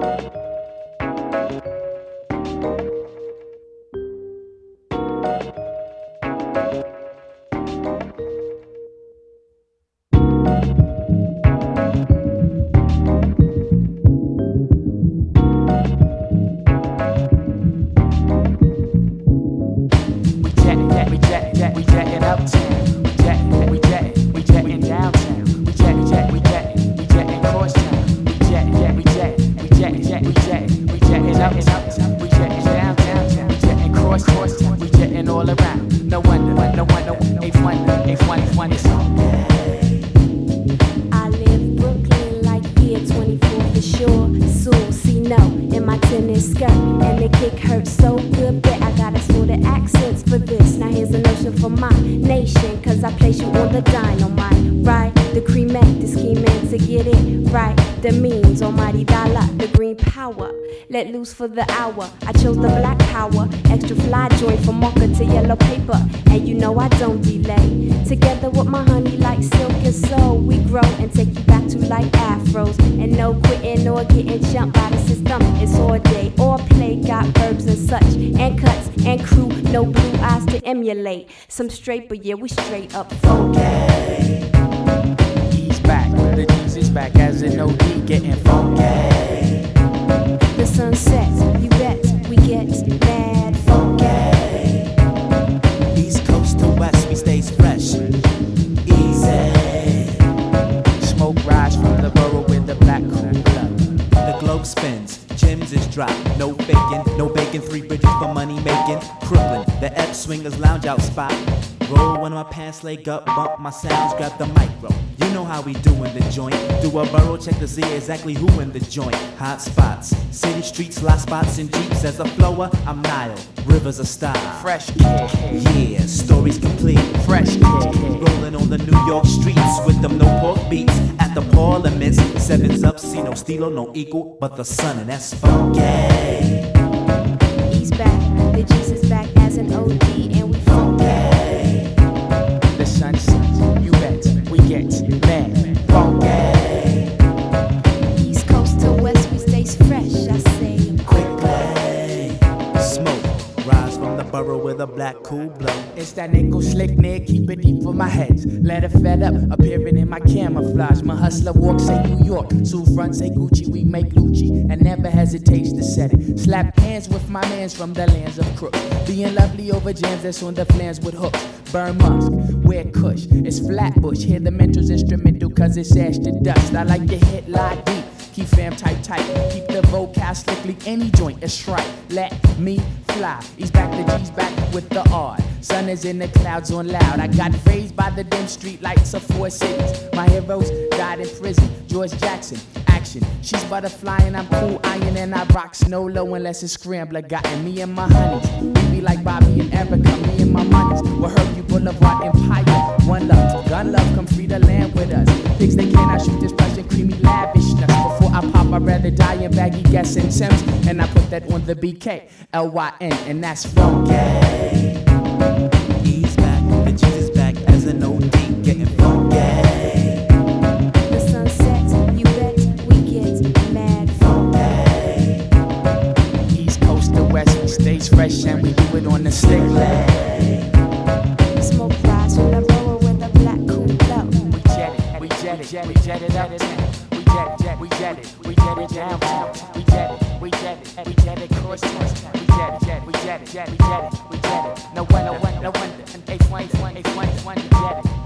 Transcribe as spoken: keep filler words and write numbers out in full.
Let loose for the hour. I chose the black power, extra fly joint from marker to yellow paper. And you know I don't delay. Together with my honey like silk and soul, we grow and take you back to like afros. And no quitting or getting jumped by the system. It's all day, all play, got verbs and such. And cuts and crew, no blue eyes to emulate. Some straight, but yeah, we straight up funky. He's back, the G's is back as an O D, getting funky. The sun sets, you bet, we get mad funky. East coast to west, we stays fresh. Easy. Smoke rise from the borough with the black cool blood. The globe spins, gems is dropped. No faking, no bacon, three bridges for money making. Crooklyn, the Ep swingers lounge out spot. Roll when my pants leg up, bump my sounds, grab the micro. You know how we do in the joint. Do a borough check to see exactly who in the joint. Hot spots, city streets, lot spots and jeeps. As a flower, I'm Nile, rivers of style. Fresh kid, yeah, stories complete. Fresh kid, rolling on the New York streets with them no pork beats. At the parliaments, sevens up, see no steelo, no equal, but the sun, and that's funky. He's back, the G's is back as an O D, and we funky. The sun sets, you bet, we get mad funky. East coast to west, we stays fresh, I say quickly. Smoke, rise from the borough with a black cool blow. It's that nickel slick neck, keep it deep for my heads. Let it fed up, appearing in my camouflage. My hustler walk say New York, Sue front say Gucci, we make Lucci, and never hesitates to set it. Slap hands with my mans from the lands of crooks. Being lovely over jams that's on the plans with hooks. Burn musk, wear kush, it's Flatbush. Hear the mental's instrumental cause it's ash to dust. I like to hit lie deep, keep fam tight tight. Keep the vocal slickly, any joint is right. Let me fly, he's back, the G's back with the R. Sun is in the clouds on loud. I got raised by the dim street lights of four cities. My heroes died in prison, George Jackson, action. She's butterflying, I'm cool iron and I rock snow low unless it's scrambler. Gotten me and my honeys, we be like Bobby and Erica. Me and my monies, we'll hurt you Boulevard Empire. One love, gun love, come free the land with us. Pigs they cannot shoot this brush and creamy lavishness. Before I pop, I'd rather die in baggy guessing Sims. And I put that on the B K, L Y N, and that's funky. He's back, the G's is back as an O D, getting funky. The sun sets, you bet, we get mad funky. East coast to west, we stays fresh and we do it on the stick. Smoke rise from the borough with a black cool blow. We jet it, we jet it, jet it, jet it up. We jet it, jet, we jet it, we jet it downtown. We jet it, we jet it, we jet it cross town. We jet it, jet, we jet it, jet, we jet it, we jet it. No one, no one, no wonder. H one, H one, H one, H one, we jet it.